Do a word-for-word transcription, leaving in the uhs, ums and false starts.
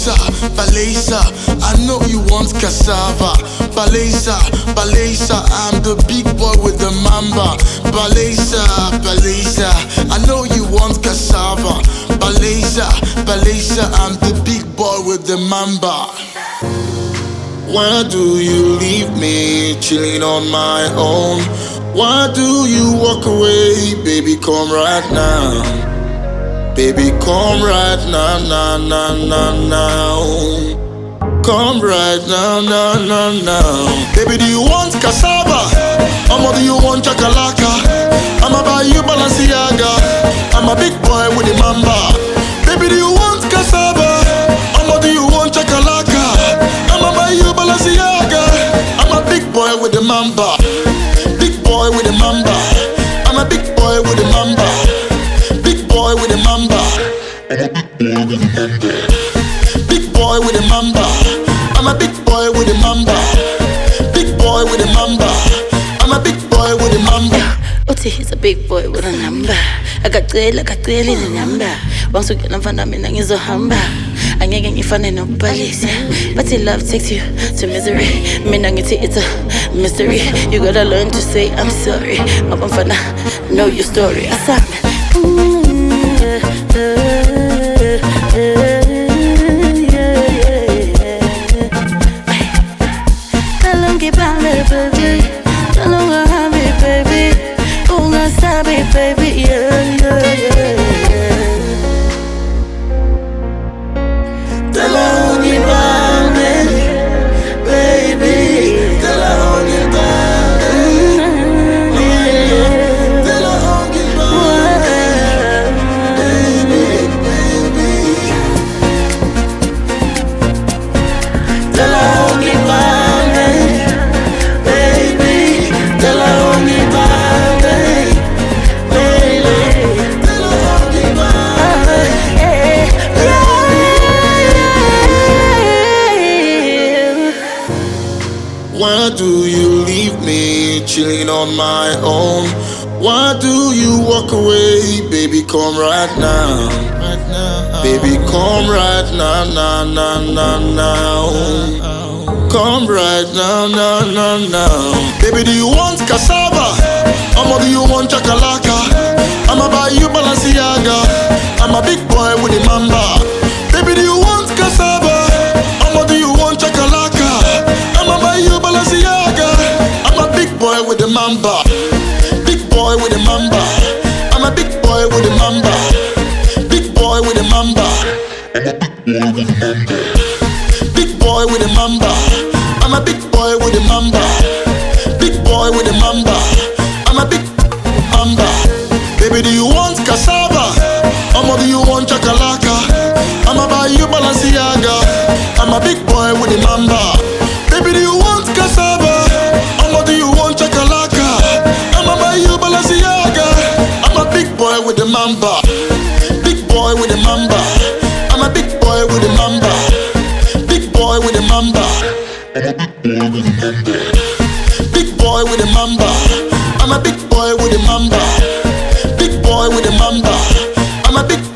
Baleza, Baleza, I know you want cassava. Baleza, Baleza, I'm the big boy with the mamba. Baleza, Baleza, I know you want cassava. Baleza, Baleza, I'm the big boy with the mamba. Why do you leave me chilling on my own? Why do you walk away? Baby, come right now. Baby, come right now, now, now, now, now. Come right now, now, now, now. Baby, do you want cassava? Or do you want chakalaka? I'ma buy you Balenciaga. I'm a big boy with the mamba. Baby, do you want cassava? Or do you want chakalaka? I'ma buy you Balenciaga. I'm a big boy with the mamba. Big boy with the mamba. I'm a big boy with the mamba. Big boy with the mamba. Big boy with the mamba. I'm a big boy with the mamba. Big boy with the mamba. I'm a big boy with the mamba. Uthi he's a big boy with a number. Akacela akacela ile number. Wangisukela mfana mina ngizohamba. Angeke ngifane nokubhalisa. But love takes you to misery. Mina ngithi it's a mystery. You gotta learn to say I'm sorry. Mabamfana, know your story. Asame. Baby, yeah, yeah, yeah. Tell her only about me, baby. Tell her only about me. Tell her only about me, baby, baby. Tell her only about me, baby. Tell her only about me. Why do you leave me chilling on my own? Why do you walk away? Baby, come right now. Right now. Baby, come right now, now, now, now, now. Come right now, now, now, now. Baby, do you want cassava? Or do you want chakalaka? I'ma buy you Balenciaga. I'm a big boy with the mamba. Baby, do you want cassava? Or do you want chakalaka? I'ma buy you Balenciaga. I'm a big boy with the mamba. Big boy with the mamba. I'm a big boy with the mamba. Big boy with the mamba. Big boy with the mamba. I'm a big boy with the mamba. Big boy with the mamba. I'm a big mamba. Baby, do you want cassava? Or do you want chakalaka? I'ma buy you Balenciaga. I'm a big boy with the mamba. Baby, do you want cassava? Or do you want chakalaka? I'ma buy you Balenciaga. I'm a big boy with the mamba. Big boy with the mamba. I'm a big boy with the mamba. Big boy with the mamba. Big boy with the mamba. I'm a big boy with the mamba. Big boy with the mamba. I'm a big